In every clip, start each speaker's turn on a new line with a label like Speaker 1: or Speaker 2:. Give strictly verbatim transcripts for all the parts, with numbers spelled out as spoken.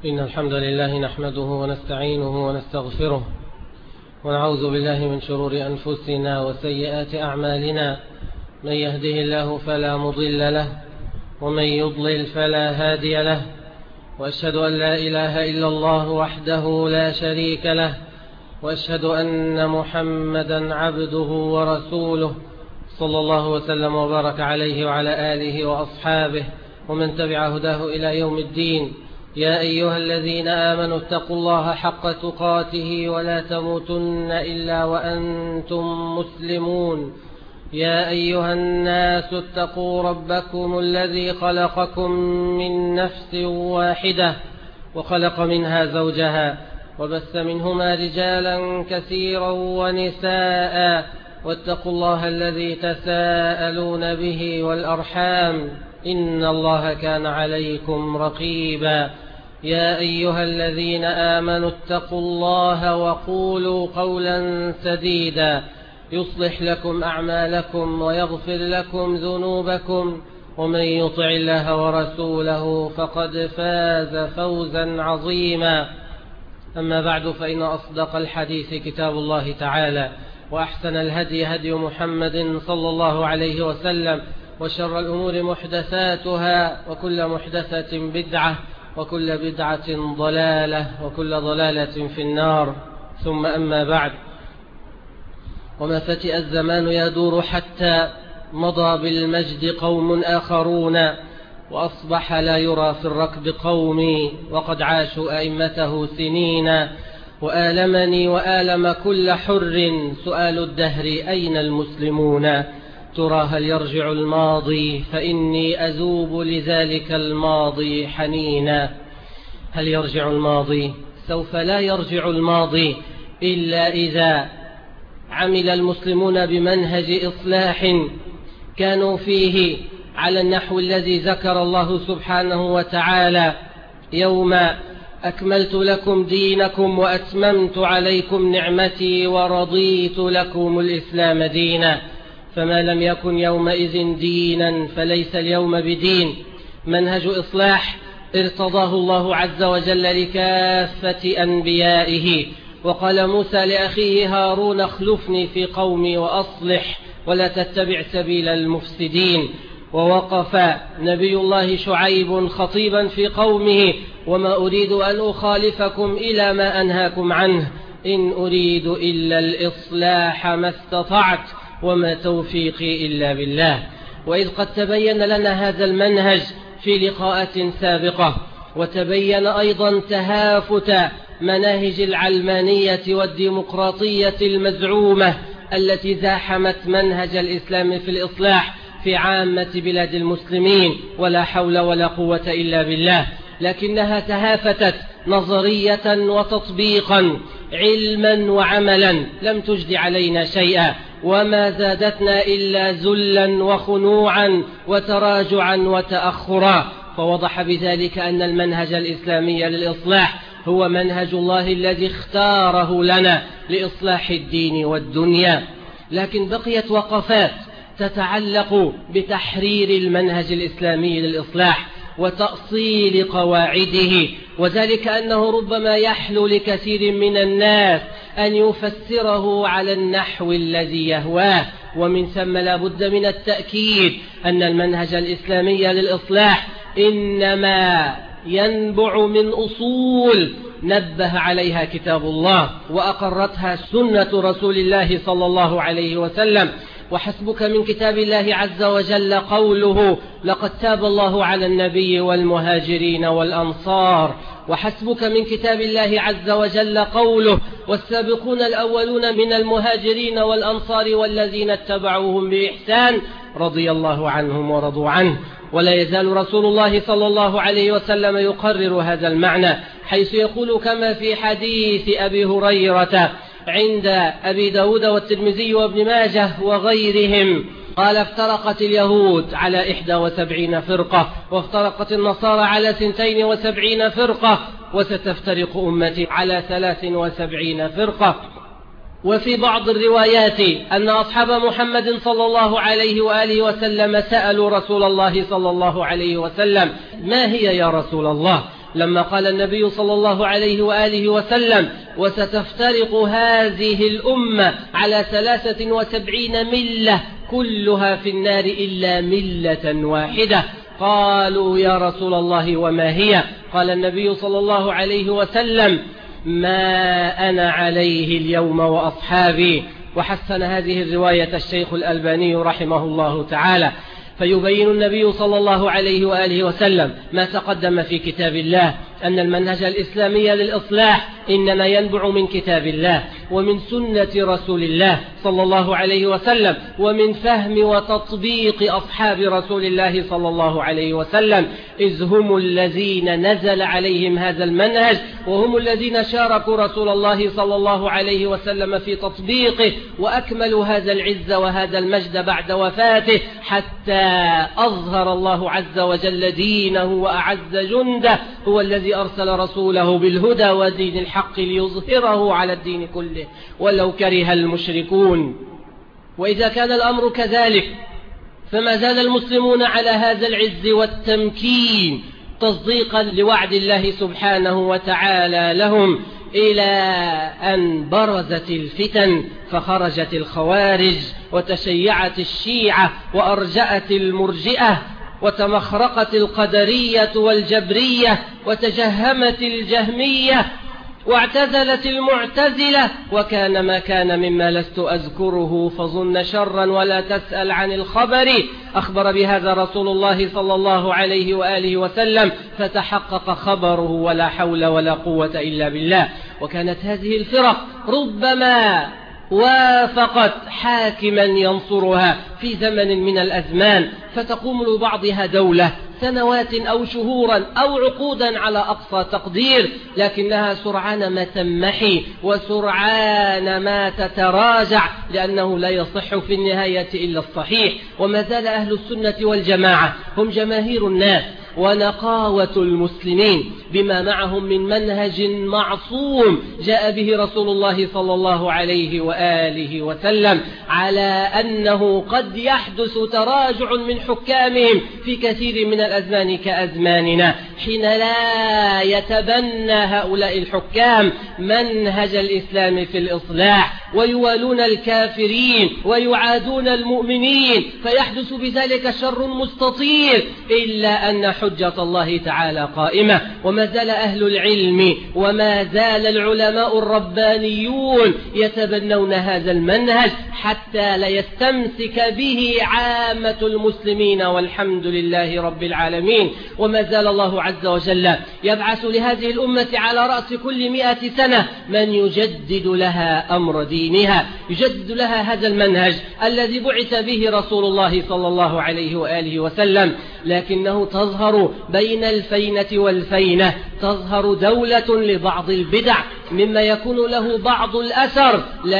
Speaker 1: إن الحمد لله نحمده ونستعينه ونستغفره ونعوذ بالله من شرور أنفسنا وسيئات أعمالنا. من يهده الله فلا مضل له ومن يضلل فلا هادي له، وأشهد أن لا إله إلا الله وحده لا شريك له، وأشهد أن محمدا عبده ورسوله صلى الله وسلم وبارك عليه وعلى آله وأصحابه ومن تبع هداه إلى يوم الدين. يا أيها الذين آمنوا اتقوا الله حق تقاته ولا تموتن إلا وأنتم مسلمون. يا أيها الناس اتقوا ربكم الذي خلقكم من نفس واحدة وخلق منها زوجها وبث منهما رجالا كثيرا ونساء، واتقوا الله الذي تساءلون به والأرحام إن الله كان عليكم رقيبا. يا أيها الذين آمنوا اتقوا الله وقولوا قولا سديدا يصلح لكم أعمالكم ويغفر لكم ذنوبكم، ومن يطع الله ورسوله فقد فاز فوزا عظيما. أما بعد، فإن أصدق الحديث كتاب الله تعالى، وأحسن الهدي هدي محمد صلى الله عليه وسلم، وشر الأمور محدثاتها، وكل محدثة بدعة، وكل بدعة ضلالة، وكل ضلالة في النار. ثم أما بعد، وما فتئ الزمان يدور حتى مضى بالمجد قوم آخرون، وأصبح لا يرى في الركب قومي، وقد عاشوا أئمته سنين. وآلمني وآلم كل حر سؤال الدهر أين المسلمون؟ ترى هل يرجع الماضي؟ فإني أذوب لذلك الماضي حنينا. هل يرجع الماضي؟ سوف لا يرجع الماضي إلا إذا عمل المسلمون بمنهج إصلاح كانوا فيه على النحو الذي ذكر الله سبحانه وتعالى: يوم أكملت لكم دينكم وأتممت عليكم نعمتي ورضيت لكم الإسلام دينا. فما لم يكن يومئذ دينا فليس اليوم بدين. منهج إصلاح ارتضاه الله عز وجل لكافة أنبيائه. وقال موسى لأخيه هارون: اخلفني في قومي وأصلح ولا تتبع سبيل المفسدين. ووقف نبي الله شعيب خطيبا في قومه: وما أريد أن أخالفكم إلى ما أنهاكم عنه، إن أريد إلا الإصلاح ما استطعت وما توفيقي إلا بالله. وإذ قد تبين لنا هذا المنهج في لقاءات سابقة، وتبين أيضا تهافت مناهج العلمانية والديمقراطية المزعومة التي زاحمت منهج الإسلام في الإصلاح في عامة بلاد المسلمين، ولا حول ولا قوة إلا بالله. لكنها تهافتت نظرية وتطبيقا، علما وعملا، لم تجد علينا شيئا، وما زادتنا إلا ذلا وخنوعا وتراجعا وتأخرا. فوضح بذلك أن المنهج الإسلامي للإصلاح هو منهج الله الذي اختاره لنا لإصلاح الدين والدنيا. لكن بقيت وقفات تتعلق بتحرير المنهج الإسلامي للإصلاح وتأصيل قواعده، وذلك أنه ربما يحلو لكثير من الناس أن يفسره على النحو الذي يهواه. ومن ثم لا بد من التأكيد أن المنهج الإسلامي للإصلاح إنما ينبع من أصول نبه عليها كتاب الله وأقرتها سنة رسول الله صلى الله عليه وسلم. وحسبك من كتاب الله عز وجل قوله: لقد تاب الله على النبي والمهاجرين والأنصار. وحسبك من كتاب الله عز وجل قوله: والسابقون الأولون من المهاجرين والأنصار والذين اتبعوهم بإحسان رضي الله عنهم ورضوا عنه. ولا يزال رسول الله صلى الله عليه وسلم يقرر هذا المعنى، حيث يقول كما في حديث أبي هريرة عند أبي داود والترمذي وابن ماجه وغيرهم، قال: افترقت اليهود على إحدى وسبعين فرقة، وافترقت النصارى على ثنتين وسبعين فرقة، وستفترق أمتي على ثلاث وسبعين فرقة. وفي بعض الروايات أن أصحاب محمد صلى الله عليه وآله وسلم سألوا رسول الله صلى الله عليه وسلم: ما هي يا رسول الله؟ لما قال النبي صلى الله عليه وآله وسلم: وستفترق هذه الأمة على ثلاثة وسبعين ملة كلها في النار إلا ملة واحدة. قالوا: يا رسول الله وما هي؟ قال النبي صلى الله عليه وسلم: ما أنا عليه اليوم وأصحابي. وحسن هذه الرواية الشيخ الألباني رحمه الله تعالى. فيبين النبي صلى الله عليه وآله وسلم ما تقدم في كتاب الله، أن المنهج الإسلامي للإصلاح إنما ينبع من كتاب الله ومن سنة رسول الله صلى الله عليه وسلم، ومن فهم وتطبيق أصحاب رسول الله صلى الله عليه وسلم، إذ هم الذين نزل عليهم هذا المنهج، وهم الذين شاركوا رسول الله صلى الله عليه وسلم في تطبيقه، وأكملوا هذا العز وهذا المجد بعد وفاته، حتى أظهر الله عز وجل دينه وأعز جنده. هو الذي أرسل رسوله بالهدى ودين الحق ليظهره على الدين كله ولو كره المشركون. وإذا كان الأمر كذلك فما زال المسلمون على هذا العز والتمكين تصديقا لوعد الله سبحانه وتعالى لهم، إلى أن برزت الفتن فخرجت الخوارج وتشيعت الشيعة وأرجأت المرجئة وتمخرقت القدرية والجبرية وتجهمت الجهمية واعتزلت المعتزلة، وكان ما كان مما لست أذكره فظن شرا ولا تسأل عن الخبر. أخبر بهذا رسول الله صلى الله عليه وآله وسلم فتحقق خبره، ولا حول ولا قوة إلا بالله. وكانت هذه الفرق ربما وافقت حاكما ينصرها في زمن من الأزمان، فتقوم لبعضها دولة سنوات أو شهورا أو عقودا على أقصى تقدير، لكنها سرعان ما تمحي وسرعان ما تتراجع، لأنه لا يصح في النهاية إلا الصحيح. وما زال أهل السنة والجماعة هم جماهير الناس ونقاوة المسلمين بما معهم من منهج معصوم جاء به رسول الله صلى الله عليه وآله وسلم، على أنه قد يحدث تراجع من حكامهم في كثير من الأزمان كأزماننا، حين لا يتبنى هؤلاء الحكام منهج الإسلام في الإصلاح ويوالون الكافرين ويعادون المؤمنين، فيحدث بذلك شر مستطير، إلا أن حجة الله تعالى قائمة. وما زال أهل العلم وما زال العلماء الربانيون يتبنون هذا المنهج حتى لا يستمسك به عامة المسلمين، والحمد لله رب العالمين. وما زال الله عز وجل يبعث لهذه الأمة على رأس كل مئة سنة من يجدد لها أمر دينها، يجدد لها هذا المنهج الذي بعث به رسول الله صلى الله عليه وآله وسلم. لكنه تظهر بين الفينة والفينة، تظهر دولة لبعض البدع مما يكون له بعض الأثر،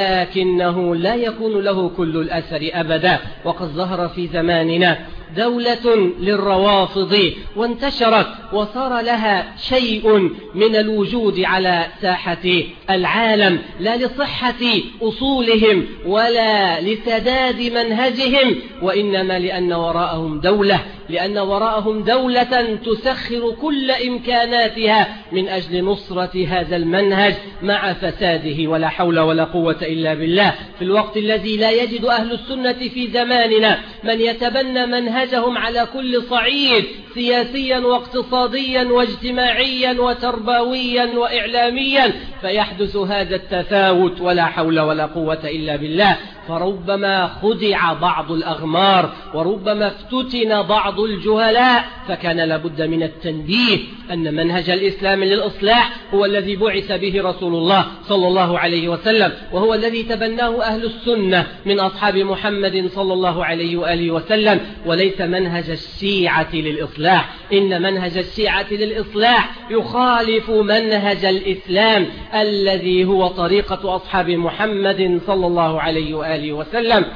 Speaker 1: لكنه لا يكون له كل الأثر أبدا. وقد ظهر في زماننا دولة للروافض وانتشرت وصار لها شيء من الوجود على ساحة العالم، لا لصحة أصولهم ولا لسداد منهجهم، وإنما لأن وراءهم دولة لأن وراءهم دولة تسخر كل إمكاناتها من أجل نصرة هذا المنهج مع فساده، ولا حول ولا قوة إلا بالله. في الوقت الذي لا يجد أهل السنة في زماننا من يتبنى منهجهم على كل صعيد، سياسيا واقتصاديا واجتماعيا وتربويا وإعلاميا، فيحدث هذا التفاوت، ولا حول ولا قوة إلا بالله. فربما خدع بعض الأغمار وربما افتتن بعض الجهلاء، فكان لابد من التنبيه أن منهج الإسلام للإصلاح هو الذي بعث به رسول الله صلى الله عليه وسلم، وهو الذي تبناه أهل السنة من أصحاب محمد صلى الله عليه وآله وسلم، وليس منهج الشيعة للإصلاح. إن منهج الشيعة للإصلاح يخالف منهج الإسلام الذي هو طريقة أصحاب محمد صلى الله عليه وآله وسلم.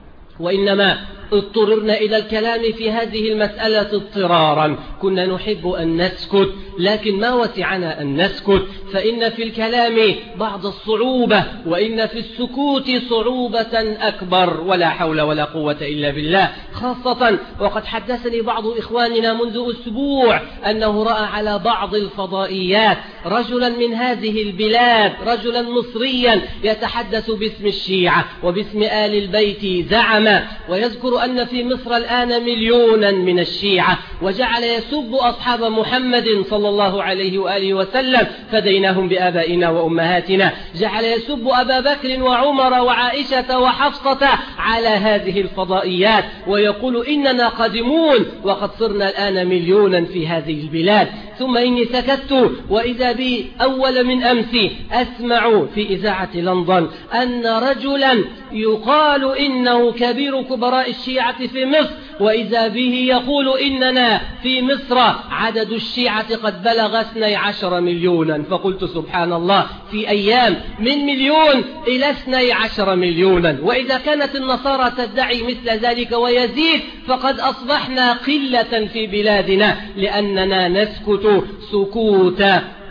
Speaker 1: وإنما اضطررنا إلى الكلام في هذه المسألة اضطرارا، كنا نحب أن نسكت لكن ما وسعنا أن نسكت، فإن في الكلام بعض الصعوبة، وإن في السكوت صعوبة أكبر، ولا حول ولا قوة إلا بالله. خاصة وقد حدثني بعض إخواننا منذ أسبوع أنه رأى على بعض الفضائيات رجلا من هذه البلاد، رجلا مصريا يتحدث باسم الشيعة وباسم آل البيت زعم، ويذكر أن في مصر الآن مليونا من الشيعة، وجعل يسب أصحاب محمد صلى الله عليه وآله وسلم فديناهم بآبائنا وأمهاتنا، جعل يسب أبا بكر وعمر وعائشة وحفصة على هذه الفضائيات، ويقول إننا قادمون وقد صرنا الآن مليونا في هذه البلاد. ثم إني سكت، وإذا بي أول من أمس أسمع في إذاعة لندن أن رجلا يقال إنه كبير كبراء الشيعة في مصر، وإذا به يقول إننا في مصر عدد الشيعة قد بلغ اثني عشر مليونا. فقلت سبحان الله، في أيام من مليون إلى اثني عشر مليونا، وإذا كانت النصارى تدعي مثل ذلك ويزيد، فقد أصبحنا قلة في بلادنا، لأننا نسكت سكوت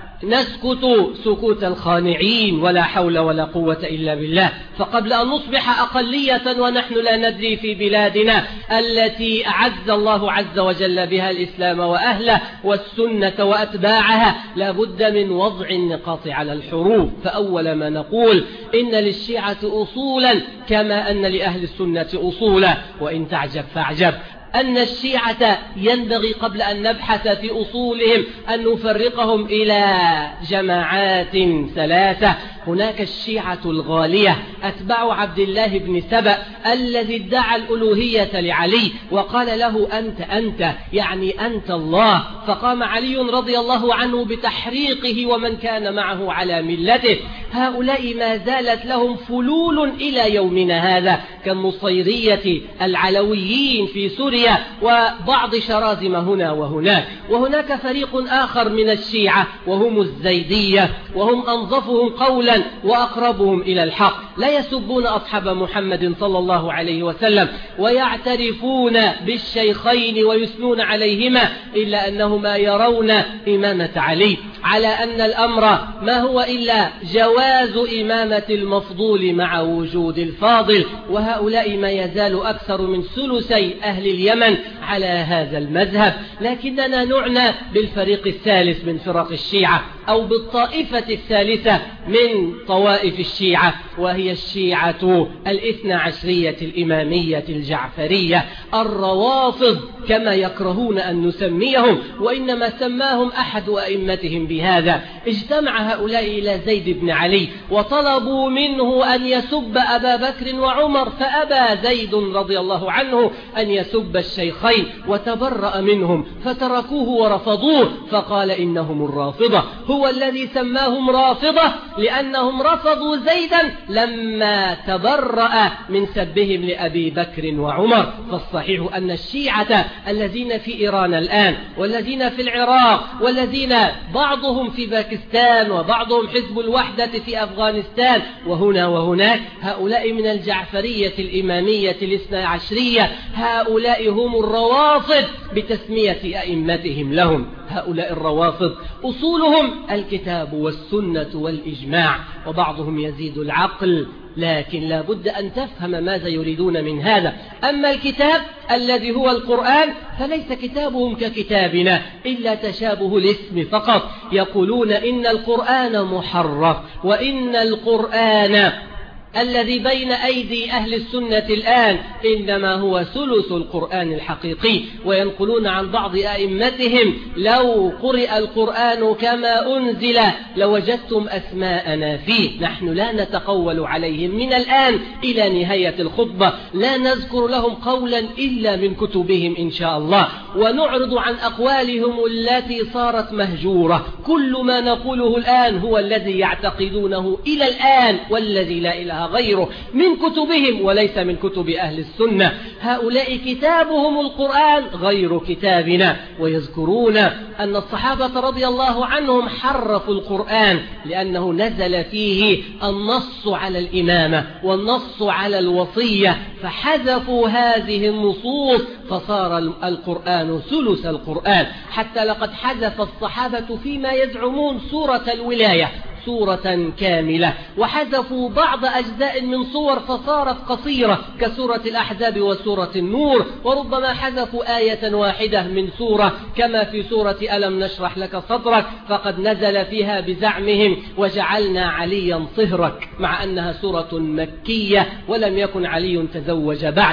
Speaker 1: نسكت سكوت الخانعين، ولا حول ولا قوة إلا بالله. فقبل أن نصبح أقلية ونحن لا ندري في بلادنا التي أعز الله عز وجل بها الإسلام وأهله والسنة وأتباعها، لا بد من وضع النقاط على الحروف. فأول ما نقول إن للشيعة أصولا كما أن لأهل السنة أصولا، وإن تعجب فاعجب أن الشيعة ينبغي قبل أن نبحث في أصولهم أن نفرقهم إلى جماعات ثلاثة. هناك الشيعة الغالية أتباع عبد الله بن سبأ الذي ادعى الألوهية لعلي وقال له أنت أنت يعني أنت الله، فقام علي رضي الله عنه بتحريقه ومن كان معه على ملته. هؤلاء ما زالت لهم فلول إلى يومنا هذا، كالنصيرية العلويين في سوريا وبعض شرازم هنا وهناك. وهناك فريق آخر من الشيعة وهم الزيدية، وهم أنظفهم قولا وأقربهم إلى الحق، لا يسبون أصحاب محمد صلى الله عليه وسلم ويعترفون بالشيخين ويثنون عليهما، إلا أنهما يرون إمامة علي على أن الأمر ما هو إلا جواز إمامة المفضول مع وجود الفاضل. وهؤلاء ما يزال أكثر من ثلثي أهل اليمن على هذا المذهب. لكننا نعنى بالفريق الثالث من فرق الشيعة، أو بالطائفة الثالثة من طوائف الشيعة، وهي الشيعة الاثنى عشرية الإمامية الجعفرية، الروافض كما يكرهون أن نسميهم، وإنما سماهم أحد أئمتهم بهذا. اجتمع هؤلاء إلى زيد بن علي وطلبوا منه أن يسب أبا بكر وعمر، فأبى زيد رضي الله عنه أن يسب الشيخين وتبرأ منهم، فتركوه ورفضوه، فقال إنهم الرافضة. هو الذي سماهم رافضة لأنهم رفضوا زيدا لما تبرأ من سبهم لأبي بكر وعمر. فالصحيح أن الشيعة الذين في إيران الآن، والذين في العراق، والذين بعضهم في باكستان، وبعضهم حزب الوحدة في أفغانستان، وهنا وهناك، هؤلاء من الجعفرية الإمامية الاثنى عشرية، هؤلاء هم الروافض بتسمية أئمتهم لهم. هؤلاء الروافض أصولهم الكتاب والسنة والإجماع، وبعضهم يزيد العقل، لكن لا بد أن تفهم ماذا يريدون من هذا. أما الكتاب الذي هو القرآن فليس كتابهم ككتابنا إلا تشابه الاسم فقط. يقولون إن القرآن محرف، وإن القرآن الذي بين أيدي أهل السنة الآن إنما هو ثلث القرآن الحقيقي. وينقلون عن بعض أئمتهم لو قرئ القرآن كما أنزل لوجدتم أسماءنا فيه. نحن لا نتقول عليهم من الآن إلى نهاية الخطبة، لا نذكر لهم قولا إلا من كتبهم إن شاء الله، ونعرض عن أقوالهم التي صارت مهجورة. كل ما نقوله الآن هو الذي يعتقدونه إلى الآن، والذي لا إله غيره من كتبهم وليس من كتب أهل السنة. هؤلاء كتابهم القرآن غير كتابنا. ويذكرون أن الصحابة رضي الله عنهم حرفوا القرآن لأنه نزل فيه النص على الإمامة والنص على الوصية، فحذفوا هذه النصوص فصار القرآن ثلث القرآن. حتى لقد حذف الصحابة فيما يزعمون سورة الولاية سورة كاملة، وحذفوا بعض أجزاء من صور فصارت قصيرة كسورة الأحزاب وسورة النور، وربما حذفوا آية واحدة من سورة كما في سورة ألم نشرح لك صدرك فقد نزل فيها بزعمهم وجعلنا عليا صهرك، مع أنها سورة مكية ولم يكن علي تزوج بعد.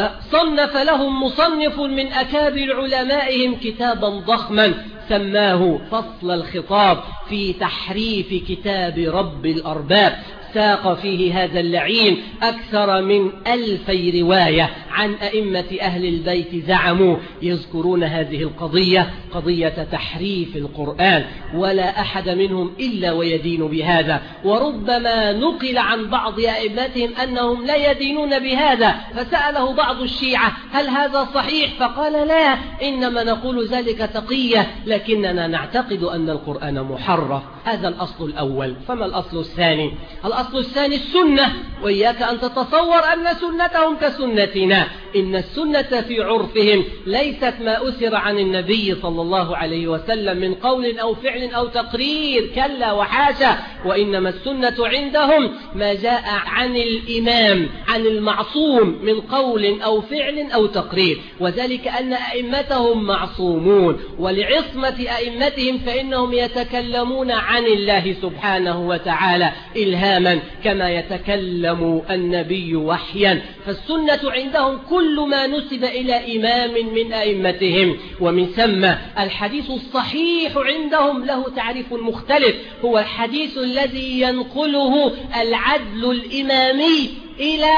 Speaker 1: وصنف لهم مصنف من أكابر علمائهم كتابا ضخما سماه فصل الخطاب في تحريف كتاب رب الأرباب، ساق فيه هذا اللعين أكثر من ألفي رواية عن أئمة أهل البيت زعموا يذكرون هذه القضية، قضية تحريف القرآن، ولا أحد منهم إلا ويدين بهذا. وربما نقل عن بعض أئمتهم أنهم لا يدينون بهذا، فسأله بعض الشيعة هل هذا صحيح؟ فقال لا، إنما نقول ذلك تقية، لكننا نعتقد أن القرآن محرف. هذا الأصل الأول. فما الأصل الثاني؟ الأصل الثاني السنة، وإياك أن تتصور أن سنتهم كسنتنا. إن السنة في عرفهم ليست ما أثر عن النبي صلى الله عليه وسلم من قول أو فعل أو تقرير، كلا وحاشا، وإنما السنة عندهم ما جاء عن الإمام عن المعصوم من قول أو فعل أو تقرير، وذلك أن أئمتهم معصومون، ولعصمة أئمتهم فإنهم يتكلمون عن الله سبحانه وتعالى إلهاما كما يتكلم النبي وحيا. فالسنة عندهم كل ما نسب إلى إمام من أئمتهم. ومن ثم الحديث الصحيح عندهم له تعريف مختلف، هو الحديث الذي ينقله العدل الإمامي إلى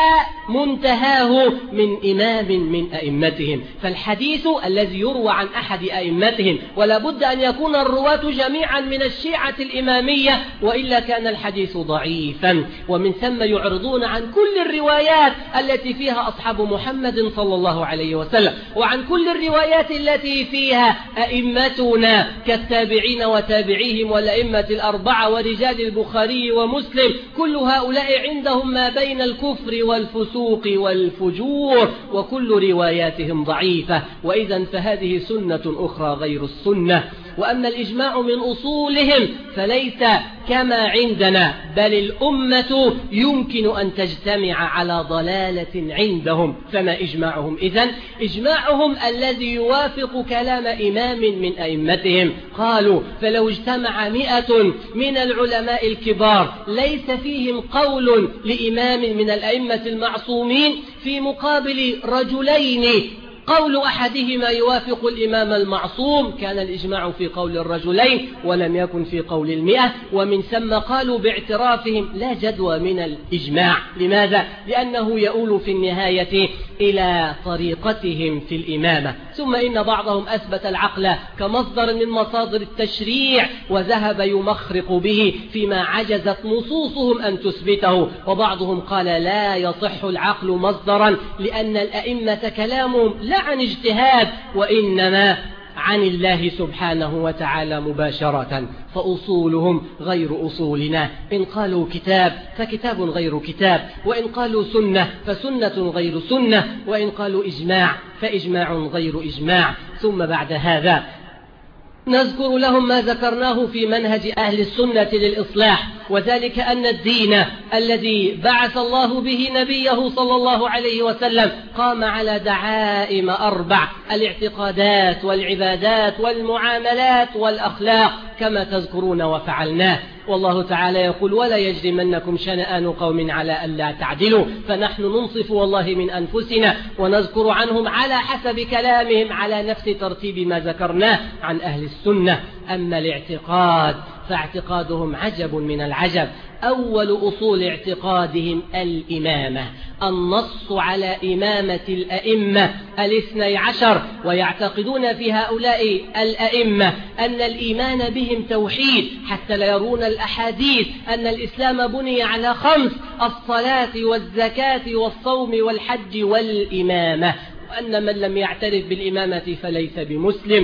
Speaker 1: منتهاه من إمام من أئمتهم. فالحديث الذي يروى عن أحد أئمتهم، ولا بد أن يكون الرواة جميعا من الشيعة الإمامية، وإلا كان الحديث ضعيفا. ومن ثم يعرضون عن كل الروايات التي فيها أصحاب محمد صلى الله عليه وسلم، وعن كل الروايات التي فيها أئمتنا كالتابعين وتابعيهم والأئمة الأربعة ورجال البخاري ومسلم، كل هؤلاء عندهم ما بين الكفر والفسوق والفجور، وكل رواياتهم ضعيفة. وإذا فهذه سنة أخرى غير السنة. وأما الإجماع من أصولهم فليس كما عندنا، بل الأمة يمكن أن تجتمع على ضلالة عندهم. فما إجماعهم إذن؟ إجماعهم الذي يوافق كلام إمام من أئمتهم. قالوا فلو اجتمع مئة من العلماء الكبار ليس فيهم قول لإمام من الأئمة المعصومين في مقابل رجلين قول أحدهما يوافق الإمام المعصوم، كان الإجماع في قول الرجلين ولم يكن في قول المئة. ومن ثم قالوا باعترافهم لا جدوى من الإجماع. لماذا؟ لأنه يؤول في النهاية إلى طريقتهم في الإمامة. ثم إن بعضهم أثبت العقل كمصدر من مصادر التشريع وذهب يمخرق به فيما عجزت نصوصهم أن تثبته، وبعضهم قال لا يصح العقل مصدرا لأن الأئمة كلامهم لا عن اجتهاد وإنما عن الله سبحانه وتعالى مباشرة، فأصولهم غير أصولنا. إن قالوا كتاب فكتاب غير كتاب، وإن قالوا سنة فسنة غير سنة، وإن قالوا إجماع فإجماع غير إجماع. ثم بعد هذا نذكر لهم ما ذكرناه في منهج أهل السنة للإصلاح، وذلك أن الدين الذي بعث الله به نبيه صلى الله عليه وسلم قام على دعائم أربع: الاعتقادات والعبادات والمعاملات والأخلاق كما تذكرون وفعلناه. والله تعالى يقول ولا يجرمنكم شنآن قوم على ألا تعدلوا، فنحن ننصف والله من أنفسنا ونذكر عنهم على حسب كلامهم على نفس ترتيب ما ذكرناه عن أهل السنة. أما الاعتقاد فاعتقادهم عجب من العجب. أول أصول اعتقادهم الإمامة، النص على إمامة الأئمة الاثني عشر، ويعتقدون في هؤلاء الأئمة أن الإيمان بهم توحيد، حتى لا يرون الأحاديث أن الإسلام بني على خمس، الصلاة والزكاة والصوم والحج والإمامة، وأن من لم يعترف بالإمامة فليس بمسلم.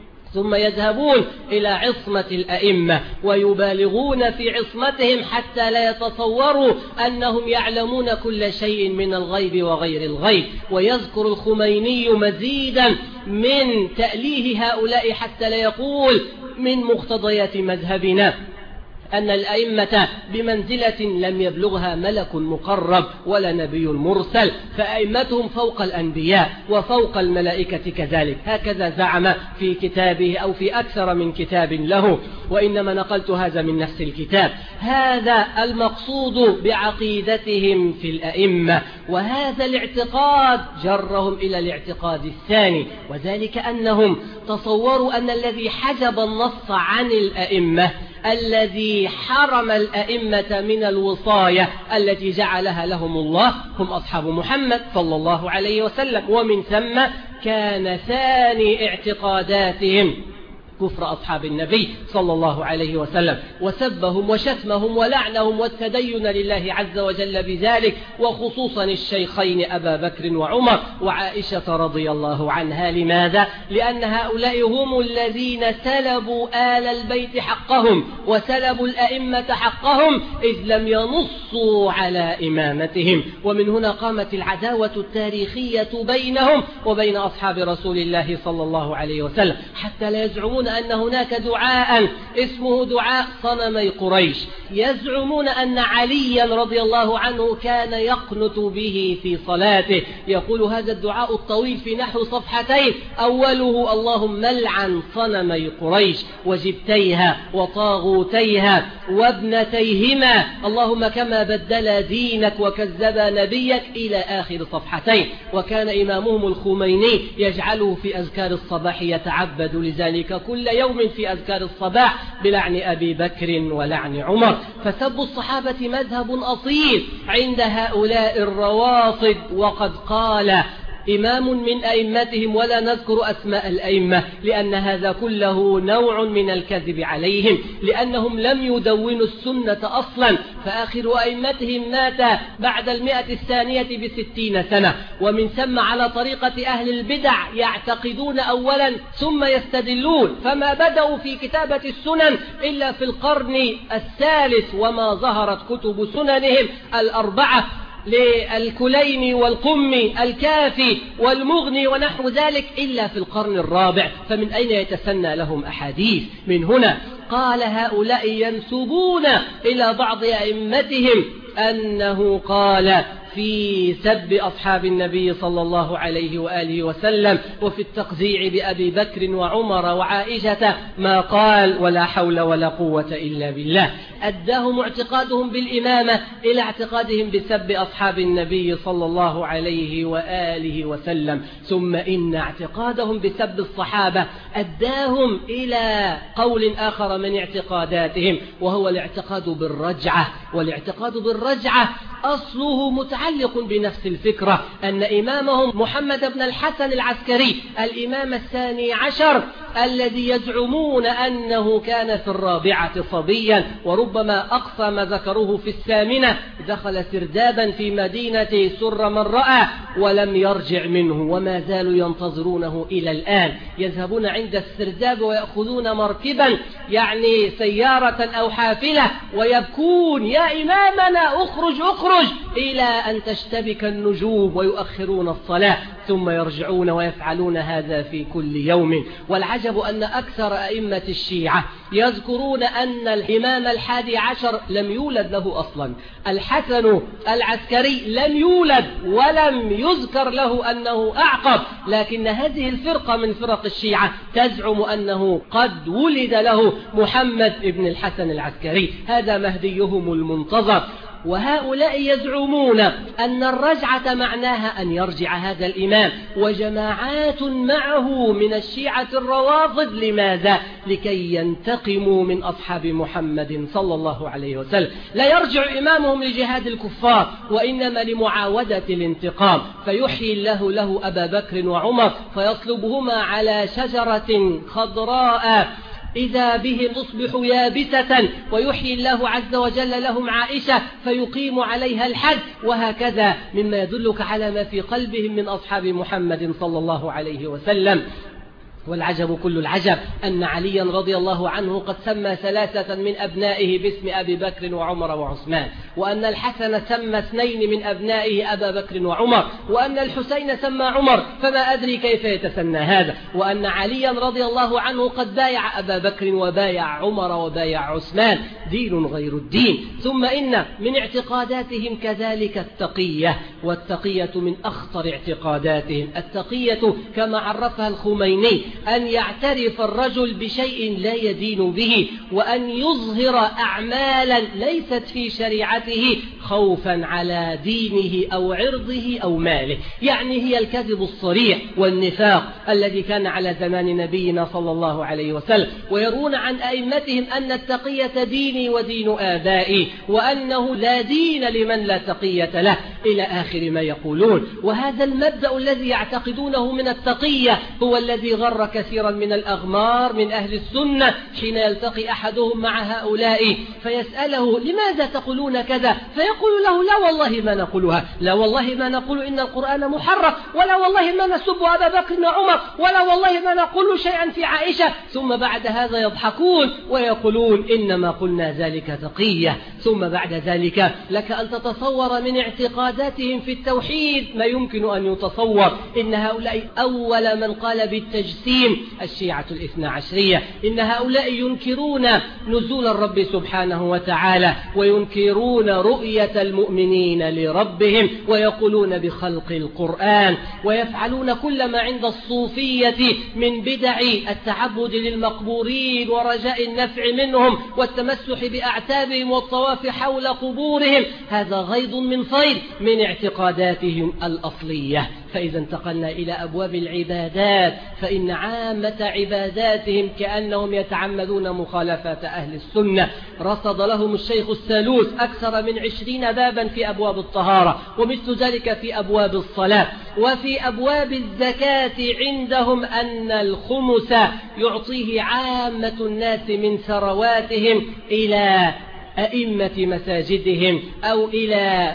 Speaker 1: ثم يذهبون إلى عصمة الأئمة ويبالغون في عصمتهم حتى لا يتصوروا أنهم يعلمون كل شيء من الغيب وغير الغيب. ويذكر الخميني مزيدا من تأليه هؤلاء حتى لا يقول من مقتضيات مذهبنا أن الأئمة بمنزلة لم يبلغها ملك مقرب ولا نبي مرسل، فأئمتهم فوق الأنبياء وفوق الملائكة كذلك، هكذا زعم في كتابه أو في أكثر من كتاب له، وإنما نقلت هذا من نفس الكتاب. هذا المقصود بعقيدتهم في الأئمة، وهذا الاعتقاد جرهم إلى الاعتقاد الثاني، وذلك أنهم تصوروا أن الذي حجب النص عن الأئمة، الذي حرم الأئمة من الوصاية التي جعلها لهم الله، هم أصحاب محمد صلى الله عليه وسلم، ومن ثم كان ثاني اعتقاداتهم كفر أصحاب النبي صلى الله عليه وسلم، وسبهم وشتمهم ولعنهم والتدين لله عز وجل بذلك، وخصوصا الشيخين أبا بكر وعمر وعائشة رضي الله عنها. لماذا؟ لأن هؤلاء هم الذين سلبوا آل البيت حقهم وسلبوا الأئمة حقهم إذ لم ينصوا على إمامتهم، ومن هنا قامت العداوة التاريخية بينهم وبين أصحاب رسول الله صلى الله عليه وسلم، حتى لا يزعمون أن هناك دعاء اسمه دعاء صنمي قريش، يزعمون أن عليا رضي الله عنه كان يقنت به في صلاته، يقول هذا الدعاء الطويل في نحو صفحتين، أوله اللهم لعن صنمي قريش وجبتيها وطاغوتيها وابنتيهما، اللهم كما بدل دينك وكذب نبيك، إلى آخر صفحتين. وكان إمامهم الخميني يجعله في أذكار الصباح يتعبد لذلك كل يوم في أذكار الصباح بلعن أبي بكر ولعن عمر. فسب الصحابة مذهب أصيل عند هؤلاء الروافض، وقد قال إمام من أئمتهم، ولا نذكر أسماء الأئمة لأن هذا كله نوع من الكذب عليهم، لأنهم لم يدونوا السنة أصلا، فآخر أئمتهم مات بعد المئة الثانية بستين سنة، ومن ثم على طريقة أهل البدع يعتقدون أولا ثم يستدلون، فما بدأوا في كتابة السنن إلا في القرن الثالث، وما ظهرت كتب سننهم الأربعة للكليني والقمي الكافي والمغني ونحو ذلك إلا في القرن الرابع، فمن أين يتسنى لهم أحاديث؟ من هنا قال هؤلاء ينسبون إلى بعض أئمتهم أنه قال في سب أصحاب النبي صلى الله عليه وآله وسلم وفي التقزيع بأبي بكر وعمر وعائشة ما قال ولا حول ولا قوة إلا بالله. أداهم اعتقادهم بالإمامة إلى اعتقادهم بسب أصحاب النبي صلى الله عليه وآله وسلم، ثم إن اعتقادهم بسب الصحابة أداهم إلى قول آخر من اعتقاداتهم، وهو الاعتقاد بالرجعة. والاعتقاد بالرجعة أصله متعلق بنفس الفكرة، أن إمامهم محمد بن الحسن العسكري الإمام الثاني عشر الذي يزعمون أنه كان في الرابعة صبيا، وربما أقصى ما ذكروه في الثامنة، دخل سردابا في مدينة سر من رأى ولم يرجع منه، وما زالوا ينتظرونه إلى الآن. يذهبون عند السرداب ويأخذون مركبا يعني سيارة أو حافلة ويبكون يا إمامنا أخرج أخرج إلى أن تشتبك النجوم، ويؤخرون الصلاة ثم يرجعون ويفعلون هذا في كل يوم. والعجب أن أكثر أئمة الشيعة يذكرون أن الإمام الحادي عشر لم يولد له أصلا، الحسن العسكري لم يولد ولم يذكر له أنه أعقب، لكن هذه الفرقة من فرق الشيعة تزعم أنه قد ولد له محمد بن الحسن العسكري، هذا مهديهم المنتظر. وهؤلاء يزعمون أن الرجعة معناها أن يرجع هذا الإمام، وجماعات معه من الشيعة الروافض. لماذا؟ لكي ينتقموا من أصحاب محمد صلى الله عليه وسلم. لا يرجع إمامهم لجهاد الكفار، وإنما لمعاودة الانتقام، فيحيي الله له أبا بكر وعمر فيصلبهما على شجرة خضراء إذا بهم تصبح يابسة ويحيي الله عز وجل لهم عائشة فيقيم عليها الحد، وهكذا مما يدلك على ما في قلبهم من أصحاب محمد صلى الله عليه وسلم. والعجب كل العجب أن عليا رضي الله عنه قد سمى ثلاثة من أبنائه باسم أبي بكر وعمر وعثمان، وأن الحسن سمى اثنين من أبنائه أبا بكر وعمر، وأن الحسين سمى عمر، فما أدري كيف يتسنى هذا، وأن عليا رضي الله عنه قد بايع أبا بكر وبايع عمر وبايع عثمان، دين غير الدين. ثم إن من اعتقاداتهم كذلك التقية، والتقية من أخطر اعتقاداتهم. التقية كما عرفها الخميني أن يعترف الرجل بشيء لا يدين به، وأن يظهر أعمالا ليست في شريعته خوفا على دينه أو عرضه أو ماله، يعني هي الكذب الصريح والنفاق الذي كان على زمان نبينا صلى الله عليه وسلم. ويرون عن أئمتهم أن التقية ديني ودين آبائي، وأنه لا دين لمن لا تقية له، إلى آخر ما يقولون. وهذا المبدأ الذي يعتقدونه من التقية هو الذي غر كثيرا من الأغمار من أهل السنة حين يلتقي أحدهم مع هؤلاء فيسأله لماذا تقولون كذا، فيقول له لا والله ما نقولها، لا والله ما نقول إن القرآن محرف، ولا والله ما نسب أبا بكر وعمر، ولا والله ما نقول شيئا في عائشة. ثم بعد هذا يضحكون ويقولون إنما قلنا ذلك تقية. ثم بعد ذلك لك أن تتصور من اعتقاداتهم في التوحيد ما يمكن أن يتصور. إن هؤلاء أول من قال بالتجسيم الشيعة الاثنى عشرية، إن هؤلاء ينكرون نزول الرب سبحانه وتعالى، وينكرون رؤية المؤمنين لربهم، ويقولون بخلق القرآن، ويفعلون كل ما عند الصوفية من بدع التعبد للمقبورين ورجاء النفع منهم والتمسح بأعتابهم والطواف حول قبورهم. هذا غيض من فيض من اعتقاداتهم الأصلية. فإذا انتقلنا إلى أبواب العبادات فإن عامة عباداتهم كأنهم يتعمدون مخالفة أهل السنة. رصد لهم الشيخ السالوس أكثر من عشرين بابا في أبواب الطهارة، ومثل ذلك في أبواب الصلاة. وفي أبواب الزكاة عندهم أن الخمس يعطيه عامة الناس من ثرواتهم إلى أئمة مساجدهم أو إلى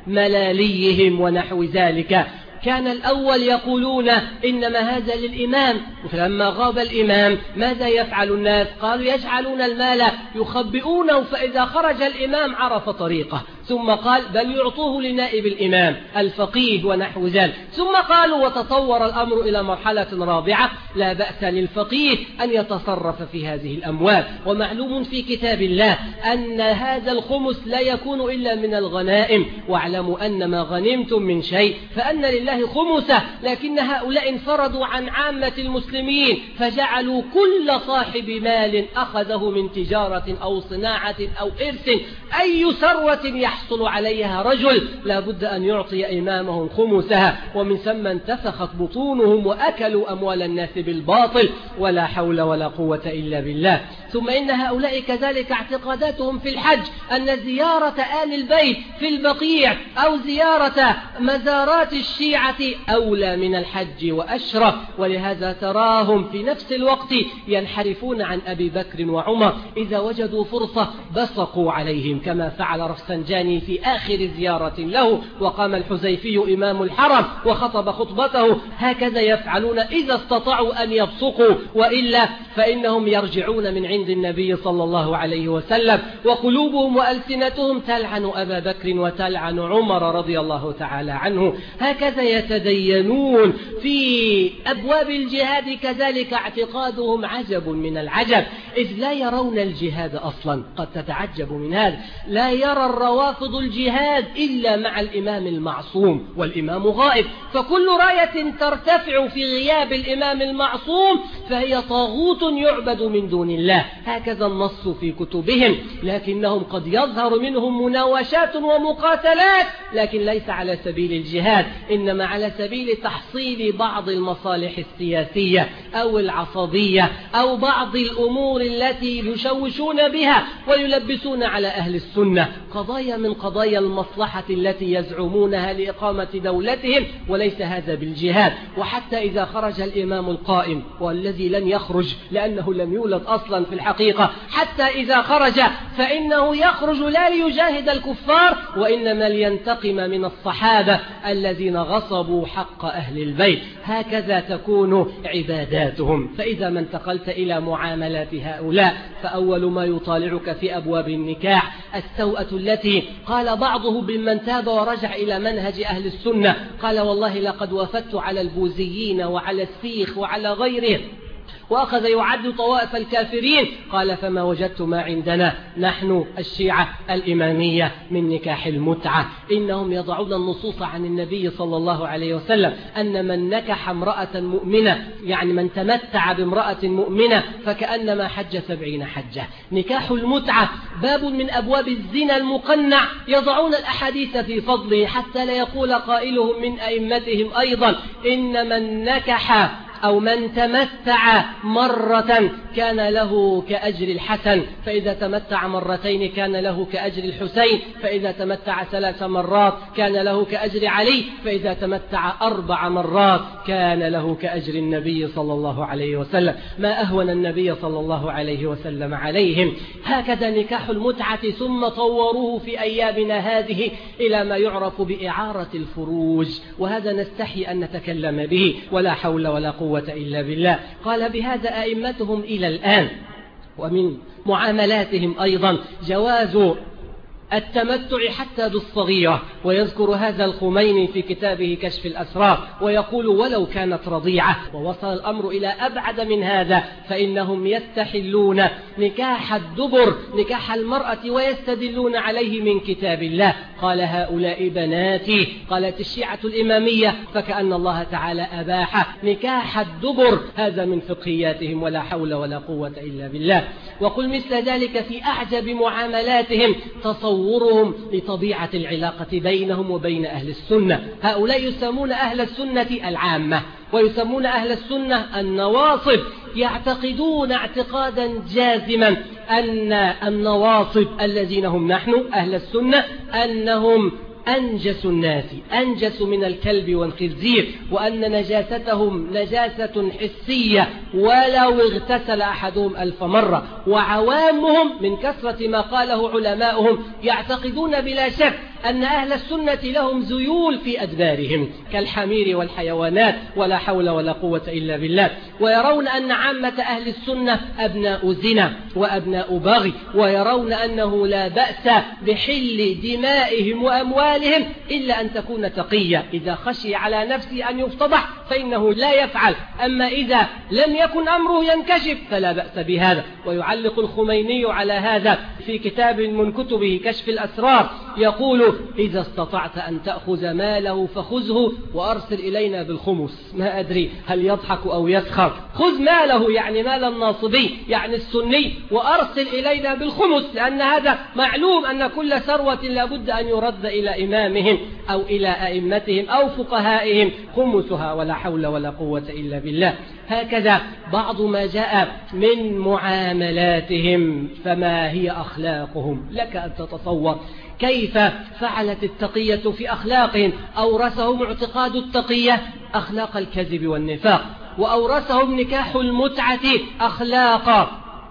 Speaker 1: ملاليهم ونحو ذلك. كان الأول يقولون إنما هذا للإمام، فلما غاب الإمام ماذا يفعل الناس؟ قالوا يجعلون المال يخبئونه، فإذا خرج الإمام عرف طريقه. ثم قال بل يعطوه لنائب الإمام الفقيه ونحو ذلك. ثم قالوا وتطور الأمر إلى مرحلة رابعة، لا بأس للفقيه أن يتصرف في هذه الأموال. ومعلوم في كتاب الله أن هذا الخمس لا يكون إلا من الغنائم، واعلموا أن ما غنمتم من شيء فأن لله خمسه. لكن هؤلاء انفردوا عن عامة المسلمين فجعلوا كل صاحب مال أخذه من تجارة أو صناعة أو إرث أي ثروة يحصل عليها رجل لا بد أن يعطي إمامهم خمسها، ومن ثم انتفخت بطونهم وأكلوا أموال الناس بالباطل، ولا حول ولا قوة إلا بالله. ثم إن هؤلاء كذلك اعتقاداتهم في الحج أن زيارة آل البيت في البقيع أو زيارة مزارات الشيعة أولى من الحج وأشرف، ولهذا تراهم في نفس الوقت ينحرفون عن أبي بكر وعمر. إذا وجدوا فرصة بصقوا عليهم كما فعل رفسنجاني في آخر زيارة له، وقام الحزيفي إمام الحرم وخطب خطبته. هكذا يفعلون إذا استطاعوا أن يبصقوا، وإلا فإنهم يرجعون من عند النبي صلى الله عليه وسلم وقلوبهم وألسنتهم تلعن أبا بكر وتلعن عمر رضي الله تعالى عنه. هكذا يتدينون. في أبواب الجهاد كذلك اعتقادهم عجب من العجب، إذ لا يرون الجهاد أصلا. قد تتعجب من هذا، لا يرى الروافض الجهاد إلا مع الإمام المعصوم، والإمام غائب، فكل راية ترتفع في غياب الإمام المعصوم فهي طاغوت يعبد من دون الله.
Speaker 2: هكذا النص في كتبهم، لكنهم قد يظهر منهم مناوشات ومقاتلات، لكن ليس على سبيل الجهاد، إنما على سبيل تحصيل بعض المصالح السياسية أو العصبية أو بعض الأمور التي يشوشون بها ويلبسون على أهل السنة قضايا من قضايا المصلحة التي يزعمونها لإقامة دولتهم، وليس هذا بالجهاد. وحتى إذا خرج الإمام القائم، والذي لن يخرج لأنه لم يولد أصلا في الحقيقة، حتى إذا خرج فإنه يخرج لا ليجاهد الكفار، وإنما لينتقم من الصحابة الذين غصبوا حق أهل البيت. هكذا تكون عباداتهم. فإذا ما انتقلت إلى معاملات هؤلاء، فأول ما يطالعك في أبواب النكاح السوءة التي قال بعضه بمن تاب ورجع إلى منهج أهل السنة، قال والله لقد وفدت على البوذيين وعلى السيخ وعلى غيرهم، وأخذ يعد طوائف الكافرين، قال فما وجدت ما عندنا نحن الشيعة الإمامية من نكاح المتعة. إنهم يضعون النصوص عن النبي صلى الله عليه وسلم أن من نكح امرأة مؤمنة، يعني من تمتع بامرأة مؤمنة فكأنما حج سبعين حجة. نكاح المتعة باب من أبواب الزنا المقنع، يضعون الأحاديث في فضله حتى لا يقول قائلهم من أئمتهم أيضا إن من نكح أو من تمتع مرة كان له كأجر الحسن، فإذا تمتع مرتين كان له كأجر الحسين، فإذا تمتع ثلاث مرات كان له كأجر علي، فإذا تمتع أربع مرات كان له كأجر النبي صلى الله عليه وسلم. ما أهون النبي صلى الله عليه وسلم عليهم. هكذا نكاح المتعة، ثم طوروه في أيامنا هذه إلى ما يعرف بإعارة الفروج، وهذا نستحي أن نتكلم به، ولا حول ولا قوة إلا بالله. قال بهذا أئمتهم إلى الآن. ومن معاملاتهم أيضا جواز التمتع حتى بالصغيرة، ويذكر هذا الخميني في كتابه كشف الأسرار، ويقول ولو كانت رضيعة. ووصل الأمر إلى أبعد من هذا، فإنهم يستحلون نكاح الدبر، نكاح المرأة، ويستدلون عليه من كتاب الله. قال هؤلاء بناتي، قالت الشيعة الإمامية، فكأن الله تعالى أباح نكاح الدبر. هذا من فقهياتهم، ولا حول ولا قوة إلا بالله. وقل مثل ذلك في أعجب معاملاتهم تصورهم لطبيعة العلاقة بينهم وبين أهل السنة. هؤلاء يسمون أهل السنة العامة، ويسمون أهل السنة النواصب. يعتقدون اعتقادا جازما أن النواصب الذين هم نحن أهل السنة أنهم أنجس الناس، أنجس من الكلب والخنزير، وأن نجاستهم نجاسة حسية ولو اغتسل أحدهم ألف مرة. وعوامهم من كثرة ما قاله علماؤهم يعتقدون بلا شك أن أهل السنة لهم ذيول في أدبارهم كالحمير والحيوانات، ولا حول ولا قوة إلا بالله. ويرون أن عامة أهل السنة أبناء زنا وأبناء بغي، ويرون أنه لا بأس بحل دمائهم وأموالهم إلا أن تكون تقية. إذا خشي على نفسه أن يفتضح فإنه لا يفعل، أما إذا لم يكن أمره ينكشف فلا بأس بهذا. ويعلق الخميني على هذا في كتاب من كتبه كشف الأسرار، يقول إذا استطعت أن تأخذ ماله فخذه وأرسل إلينا بالخمس. ما أدري هل يضحك أو يسخر. خذ ماله يعني مال الناصبي يعني السني، وأرسل إلينا بالخمس، لأن هذا معلوم أن كل ثروة لابد أن يرد إلى إمامهم أو إلى أئمتهم أو فقهائهم خمسها، ولا حول ولا قوة إلا بالله. هكذا بعض ما جاء من معاملاتهم. فما هي أخلاقهم؟ لك أن تتصور كيف فعلت التقية في أخلاقهم. أورثهم اعتقاد التقية أخلاق الكذب والنفاق، وأورثهم نكاح المتعة أخلاق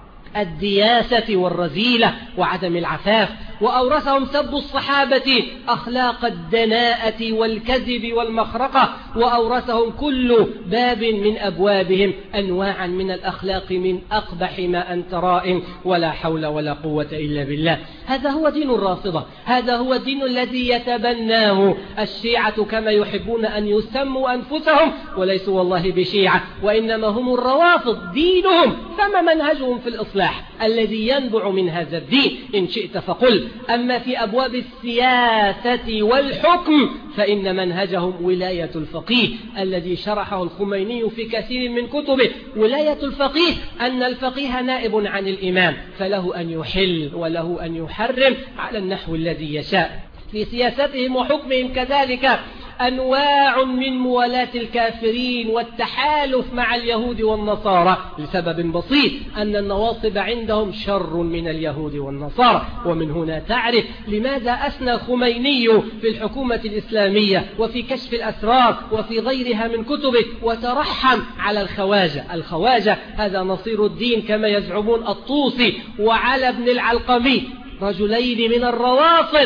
Speaker 2: الدياسة والرذيلة وعدم العفاف، وأورثهم سب الصحابة أخلاق الدناءة والكذب والمخرقة، وأورثهم كل باب من أبوابهم أنواعا من الأخلاق من أقبح ما أنت رائم، ولا حول ولا قوة إلا بالله. هذا هو دين الرافضة، هذا هو الدين الذي يتبناه الشيعة كما يحبون أن يسموا أنفسهم، وليسوا والله بشيعة وإنما هم الروافض. دينهم فما منهجهم في الإصلاح الذي ينبع من هذا الدين. إن شئت فقل الكل. أما في أبواب السياسة والحكم فإن منهجهم ولاية الفقيه الذي شرحه الخميني في كثير من كتبه. ولاية الفقيه أن الفقيه نائب عن الإمام، فله أن يحل وله أن يحرم على النحو الذي يشاء. في سياستهم وحكمهم كذلك أنواع من موالاة الكافرين والتحالف مع اليهود والنصارى لسبب بسيط، أن النواصب عندهم شر من اليهود والنصارى. ومن هنا تعرف لماذا أثنى الخميني في الحكومة الإسلامية وفي كشف الأسرار وفي غيرها من كتبه وترحم على الخواجة. الخواجة هذا نصير الدين كما يزعمون الطوسي وعلى بن العلقمي، رجلين من الروافض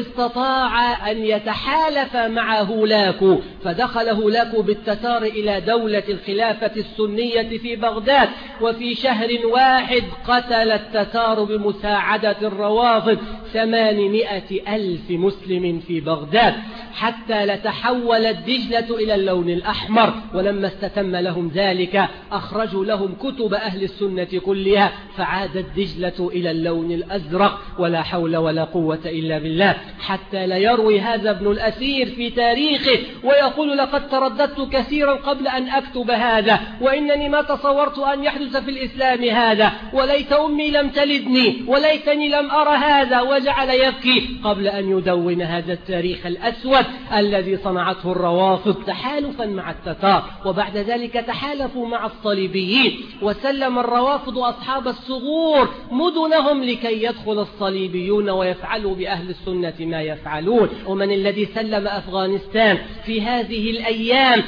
Speaker 2: استطاع أن يتحالف مع هولاكو، فدخل هولاكو بالتتار إلى دولة الخلافة السنية في بغداد، وفي شهر واحد قتل التتار بمساعدة الروافض ثمانمائة ألف مسلم في بغداد، حتى لتحولت دجلة إلى اللون الأحمر. ولما استتم لهم ذلك أخرجوا لهم كتب أهل السنة كلها، فعادت دجلة إلى اللون الأزرق. ولا حول ولا قوة إلا بالله. حتى لا يروي هذا ابن الأثير في تاريخه ويقول لقد ترددت كثيرا قبل أن أكتب هذا، وإنني ما تصورت أن يحدث في الإسلام هذا، وليت أمي لم تلدني، وليتني لم أرى هذا، وجعل يبكي قبل أن يدون هذا التاريخ الأسود الذي صنعته الروافض تحالفا مع التتار. وبعد ذلك تحالفوا مع الصليبيين، وسلم الروافض أصحاب الثغور مدنهم لكي يدخل الصليبيون ويفعلوا بأهل السنة ما يفعلون. ومن الذي سلم أفغانستان في هذه الأيام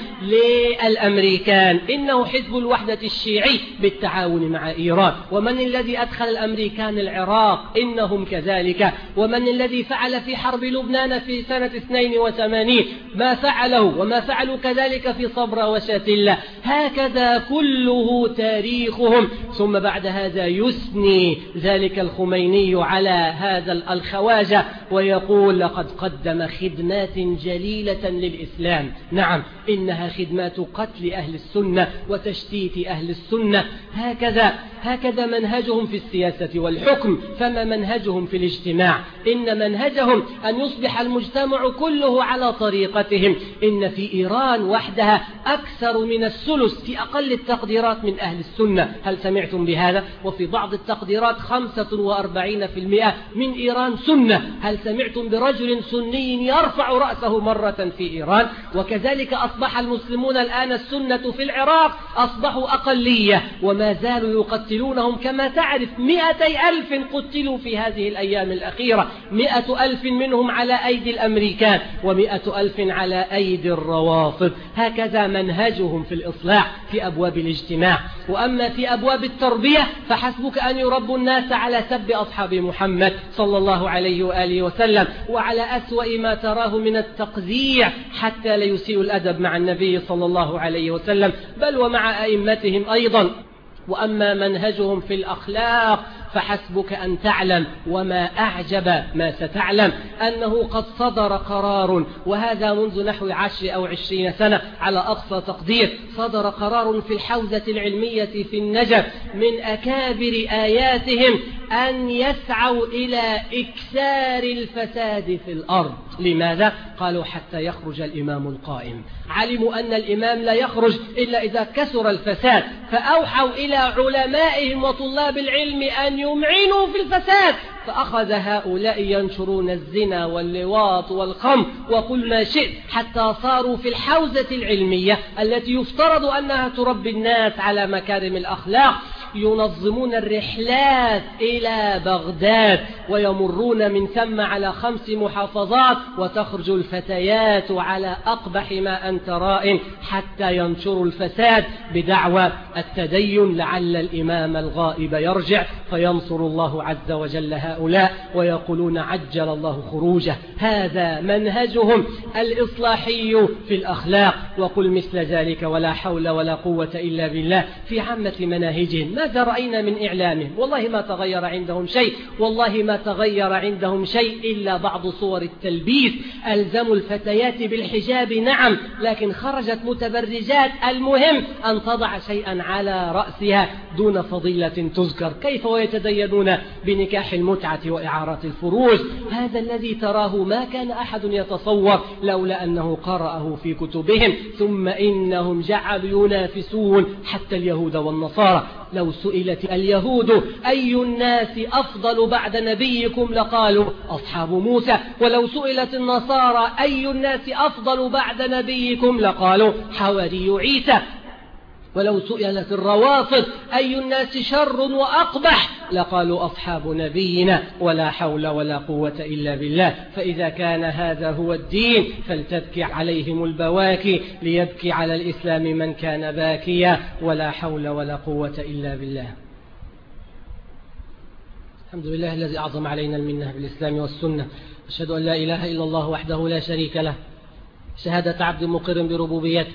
Speaker 2: للأمريكان؟ إنه حزب الوحدة الشيعي بالتعاون مع إيران. ومن الذي أدخل الأمريكان العراق؟ إنهم كذلك. ومن الذي فعل في حرب لبنان في سنة اثنين وثمانين ما فعله، وما فعلوا كذلك في صبرا وشاتلة. هكذا كله تاريخهم. ثم بعد هذا يثني ذلك الخميني على هذا الخواجة ويقول لقد قدم خدمات جليلة للإسلام. نعم، إنها خدمات قتل أهل السنة وتشتيت أهل السنة. هكذا هكذا منهجهم في السياسة والحكم. فما منهجهم في الاجتماع؟ إن منهجهم أن يصبح المجتمع كله على طريقتهم. إن في إيران وحدها أكثر من الثلث في أقل التقديرات من أهل السنة. هل سمعتم بهذا؟ وفي بعض التقديرات خمسة وأربعين بالمئة من إيران سنة. هل سمعتم برجل سني يرفع رأسه مرة في إيران؟ وكذلك أصبح المسلمون الآن السنة في العراق أصبحوا أقلية، وما زالوا يقتلونهم كما تعرف. مئتي ألف قتلوا في هذه الأيام الأخيرة، مئة ألف منهم على أيدي الأمريكان، ومئة ألف على أيدي الروافض. هكذا منهجهم في الإصلاح في أبواب الاجتماع. وأما في أبواب التربية فحسبك أن يربوا الناس على سب أصحاب محمد صلى الله عليه وآله وسلم، وعلى أسوأ ما تراه من التقذيع، حتى لا يسيء الأدب مع النبي صلى الله عليه وسلم، بل ومع أئمتهم أيضا. وأما منهجهم في الأخلاق فحسبك أن تعلم، وما أعجب ما ستعلم، أنه قد صدر قرار، وهذا منذ نحو عشر أو عشرين سنة على أقصى تقدير، صدر قرار في الحوزة العلمية في النجف من أكابر آياتهم أن يسعوا إلى إكثار الفساد في الأرض. لماذا؟ قالوا حتى يخرج الإمام القائم. علموا أن الإمام لا يخرج إلا إذا كثر الفساد، فأوحوا إلى علمائهم وطلاب العلم أن يمعنوا في الفساد. فأخذ هؤلاء ينشرون الزنا واللواط والخمر وكل ما شئت، حتى صاروا في الحوزة العلمية التي يفترض أنها تربي الناس على مكارم الأخلاق ينظمون الرحلات إلى بغداد ويمرون من ثم على خمس محافظات، وتخرج الفتيات على أقبح ما أنت رائن حتى ينشروا الفساد بدعوى التدين، لعل الإمام الغائب يرجع فينصر الله عز وجل هؤلاء ويقولون عجل الله خروجه. هذا منهجهم الإصلاحي في الأخلاق. وقل مثل ذلك ولا حول ولا قوة إلا بالله في عامة مناهجهم. ما ماذا رأينا من إعلامهم؟ والله ما تغير عندهم شيء، والله ما تغير عندهم شيء إلا بعض صور التلبيس. ألزموا الفتيات بالحجاب نعم، لكن خرجت متبرجات، المهم أن تضع شيئا على رأسها دون فضيلة تذكر. كيف ويتدينون بنكاح المتعة وإعارة الفروج؟ هذا الذي تراه ما كان أحد يتصور لولا أنه قرأه في كتبهم. ثم إنهم جعلوا ينافسون حتى اليهود والنصارى. لو سئلت اليهود أي الناس أفضل بعد نبيكم لقالوا أصحاب موسى، ولو سئلت النصارى أي الناس أفضل بعد نبيكم لقالوا حواري عيسى، ولو سئلت الروافض أي الناس شر وأقبح لقالوا أصحاب نبينا. ولا حول ولا قوة إلا بالله. فإذا كان هذا هو الدين فلتبكي عليهم البواكي، ليبكي على الإسلام من كان باكيا. ولا حول ولا قوة إلا بالله. الحمد لله الذي أعظم علينا المنة بالإسلام والسنة. أشهد أن لا إله إلا الله وحده لا شريك له، شهادة عبد مقر بربوبيته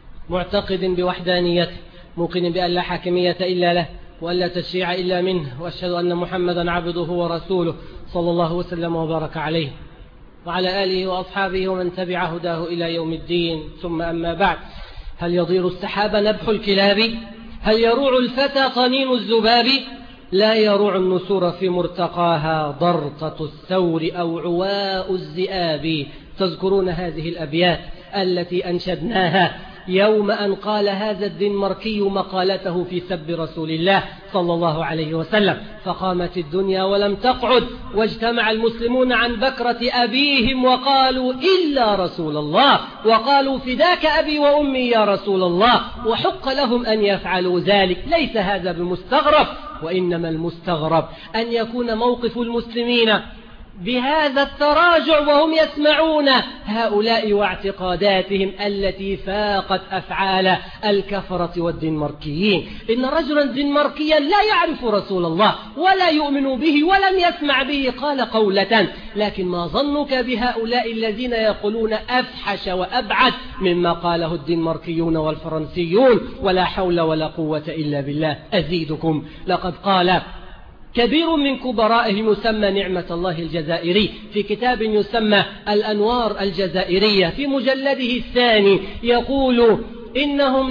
Speaker 2: معتقد بوحدانيته، موقن بأن لا حاكمية إلا له وأن لا تشريع إلا منه، وأشهد أن محمدا عبده ورسوله صلى الله وسلم وبارك عليه وعلى آله وأصحابه ومن تبع هداه إلى يوم الدين. ثم أما بعد، هل يضير السحاب نبح الكلاب؟ هل يروع الفتى طنين الذباب؟ لا يروع النسور في مرتقاها ضرطة الثور أو عواء الذئاب. تذكرون هذه الأبيات التي أنشدناها يوم أن قال هذا الدنماركي مقالته في سب رسول الله صلى الله عليه وسلم. فقامت الدنيا ولم تقعد، واجتمع المسلمون عن بكرة أبيهم وقالوا إلا رسول الله، وقالوا فداك أبي وأمي يا رسول الله، وحق لهم أن يفعلوا ذلك. ليس هذا بمستغرب، وإنما المستغرب أن يكون موقف المسلمين بهذا التراجع وهم يسمعون هؤلاء واعتقاداتهم التي فاقت أفعال الكفرة والدنماركيين. إن رجلا دنماركيا لا يعرف رسول الله ولا يؤمن به ولم يسمع به قال قولة، لكن ما ظنك بهؤلاء الذين يقولون أفحش وأبعد مما قاله الدنماركيون والفرنسيون؟ ولا حول ولا قوة إلا بالله. أزيدكم، لقد قال كبير من كبرائهم يسمى نعمة الله الجزائري في كتاب يسمى الأنوار الجزائرية في مجلده الثاني، يقول إنهم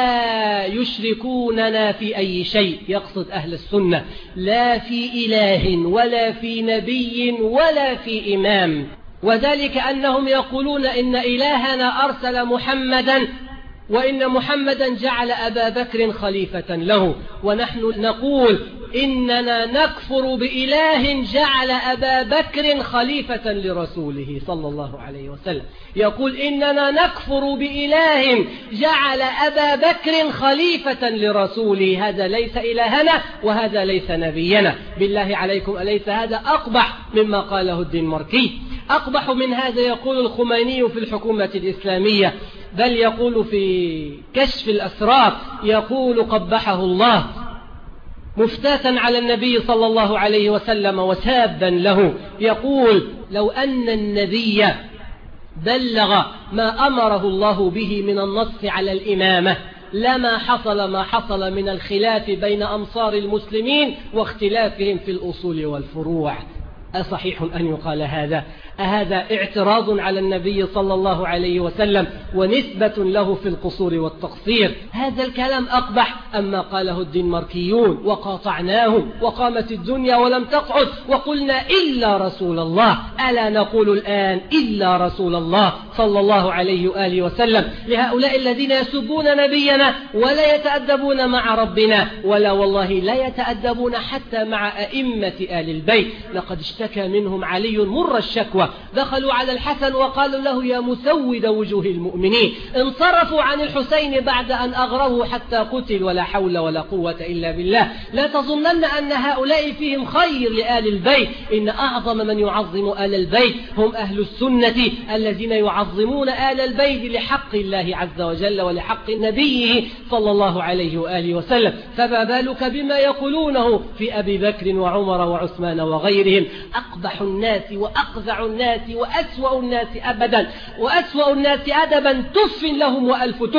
Speaker 2: لا يشركوننا في أي شيء، يقصد أهل السنة، لا في إله ولا في نبي ولا في إمام، وذلك أنهم يقولون إن إلهنا أرسل محمدا وإن محمدا جعل أبا بكر خليفة له، ونحن نقول إننا نكفر بإله جعل أبا بكر خليفة لرسوله صلى الله عليه وسلم. يقول إننا نكفر بإله جعل أبا بكر خليفة لرسوله. هذا ليس إلهنا وهذا ليس نبينا. بالله عليكم، أليس هذا أقبح مما قاله الدنماركي؟ أقبح من هذا يقول الخميني في الحكومة الإسلامية، بل يقول في كشف الأسرار، يقول قبحه الله مفتاتا على النبي صلى الله عليه وسلم وسابا له، يقول لو أن النبي بلغ ما أمره الله به من النص على الإمامة لما حصل ما حصل من الخلاف بين أنصار المسلمين واختلافهم في الأصول والفروع. أصحيح أن يقال هذا؟ أهذا اعتراض على النبي صلى الله عليه وسلم ونسبة له في القصور والتقصير؟ هذا الكلام أقبح أما قاله الدنماركيون، وقاطعناهم وقامت الدنيا ولم تقعد وقلنا إلا رسول الله. ألا نقول الآن إلا رسول الله صلى الله عليه وآله وسلم لهؤلاء الذين يسبون نبينا ولا يتأدبون مع ربنا، ولا والله لا يتأدبون حتى مع أئمة آل البيت. لقد اشتكى منهم علي مر الشكوى، دخلوا على الحسن وقالوا له يا مسود وجوه المؤمنين، انصرفوا عن الحسين بعد أن أغروه حتى قتل. ولا حول ولا قوة إلا بالله. لا تظنن أن هؤلاء فيهم خير لآل البيت، إن أعظم من يعظم آل البيت هم أهل السنة الذين يعظمون آل البيت لحق الله عز وجل ولحق نبيه صلى الله عليه وآله وسلم. فما بالك بما يقولونه في أبي بكر وعمر وعثمان وغيرهم؟ أقبح الناس وأقذع الناس وأسوأ الناس أبدا وأسوأ الناس أدبا، تف لهم وألف تف.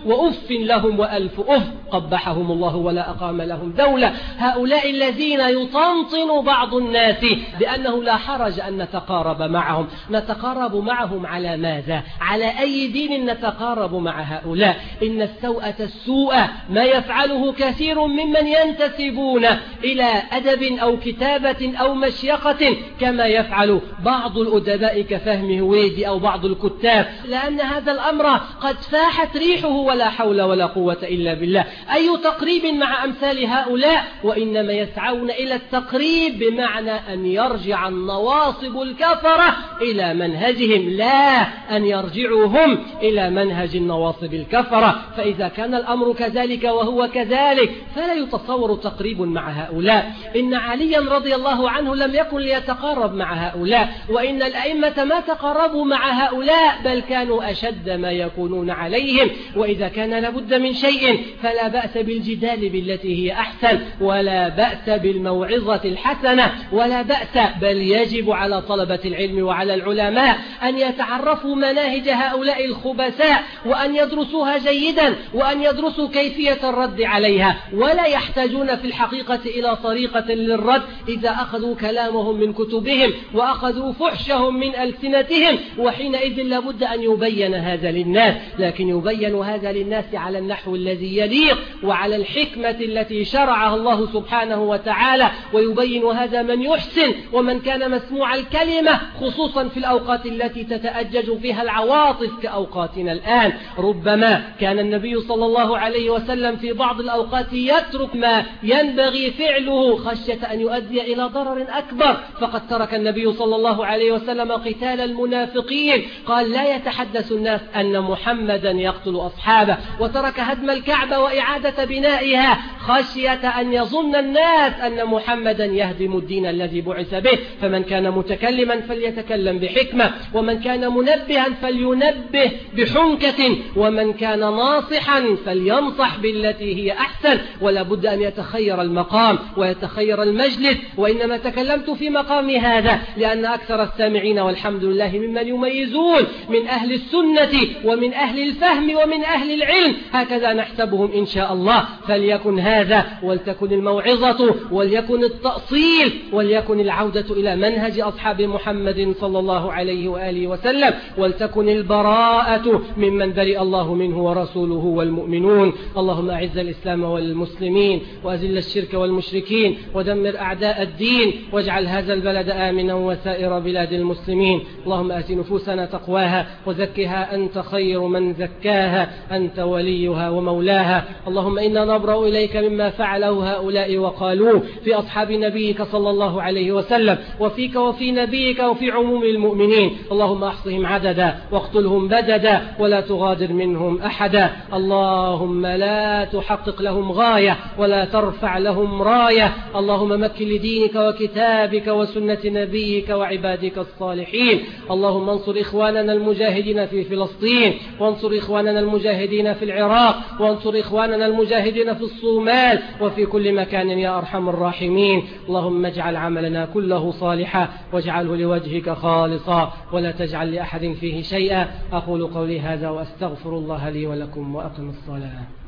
Speaker 2: وأف لهم وألف أف قبحهم الله ولا أقام لهم دولة. هؤلاء الذين يطنطن بعض الناس بأنه لا حرج أن نتقارب معهم. نتقارب معهم على ماذا؟ على أي دين نتقارب مع هؤلاء؟ إن السوءة السوء ما يفعله كثير ممن ينتسبون إلى أدب أو كتابة أو مشيقة كما يفعل بعض الأدباء كفهم هويدي أو بعض الكتاب، لأن هذا الأمر قد فاحت ريحه ولا حول ولا قوة إلا بالله. أي تقريب مع أمثال هؤلاء؟ وإنما يسعون إلى التقريب بمعنى أن يرجع النواصب الكفرة إلى منهجهم، لا أن يرجعوا هم إلى منهج النواصب الكفرة. فإذا كان الأمر كذلك وهو كذلك فلا يتصور تقريب مع هؤلاء. إن عليا رضي الله عنه لم يكن ليتقارب مع هؤلاء، وإن الأئمة ما تقربوا مع هؤلاء بل كانوا أشد ما يكونون عليهم. وإذا كان لابد من شيء فلا بأس بالجدال بالتي هي أحسن، ولا بأس بالموعظة الحسنة، ولا بأس بل يجب على طلبة العلم وعلى العلماء أن يتعرفوا مناهج هؤلاء الخبثاء وأن يدرسوها جيدا وأن يدرسوا كيفية الرد عليها، ولا يحتاجون في الحقيقة إلى طريقة للرد إذا أخذوا كلامهم من كتبهم وأخذوا فحشهم من ألسنتهم. وحينئذ لابد أن يبين هذا للناس، لكن يبين هذا للناس على النحو الذي يليق وعلى الحكمة التي شرعها الله سبحانه وتعالى، ويبين هذا من يحسن ومن كان مسموع الكلمة، خصوصا في الأوقات التي تتأجج فيها العواطف كأوقاتنا الآن. ربما كان النبي صلى الله عليه وسلم في بعض الأوقات يترك ما ينبغي فعله خشية أن يؤدي إلى ضرر أكبر، فقد ترك النبي صلى الله عليه وسلم قتال المنافقين، قال لا يتحدث الناس أن محمدا يقتل أصحابه، وترك هدم الكعبة وإعادة بنائها خشية أن يظن الناس أن محمدا يهدم الدين الذي بعث به. فمن كان متكلما فليتكلم بحكمة، ومن كان منبها فلينبه بحنكة، ومن كان ناصحا فلينصح بالتي هي أحسن. ولا بد أن يتخير المقام ويتخير المجلس. وإنما تكلمت في مقام هذا لأن أكثر السامعين والحمد لله ممن يميزون من أهل السنة ومن أهل الفهم ومن أهل العلم، هكذا نحسبهم إن شاء الله. فليكن هذا، ولتكن الموعظة، وليكن التأصيل، وليكن العودة إلى منهج أصحاب محمد صلى الله عليه وآله وسلم، ولتكن البراءة ممن برئ الله منه ورسوله والمؤمنون. اللهم أعز الإسلام والمسلمين، وأذل الشرك والمشركين، ودمر أعداء الدين، واجعل هذا البلد آمنا وسائر بلاد المسلمين. اللهم آت نفوسنا تقواها وزكها أنت خير من زكاها، أنت وليها ومولاها. اللهم إنا نبرأ إليك مما فعله هؤلاء وقالوه في أصحاب نبيك صلى الله عليه وسلم، وفيك وفي نبيك وفي عموم المؤمنين. اللهم احصهم عددا واقتلهم بددا ولا تغادر منهم أحدا. اللهم لا تحقق لهم غاية ولا ترفع لهم راية. اللهم مكن لدينك وكتابك وسنة نبيك وعبادك الصالحين. اللهم انصر إخواننا المجاهدين في فلسطين، وانصر إخواننا المجاهدين في العراق، وانصر إخواننا المجاهدين في الصومال وفي كل مكان يا أرحم الراحمين. اللهم اجعل عملنا كله صالحا واجعله لوجهك خالصا ولا تجعل لأحد فيه شيئا. أقول قولي هذا وأستغفر الله لي ولكم وأقم الصلاة.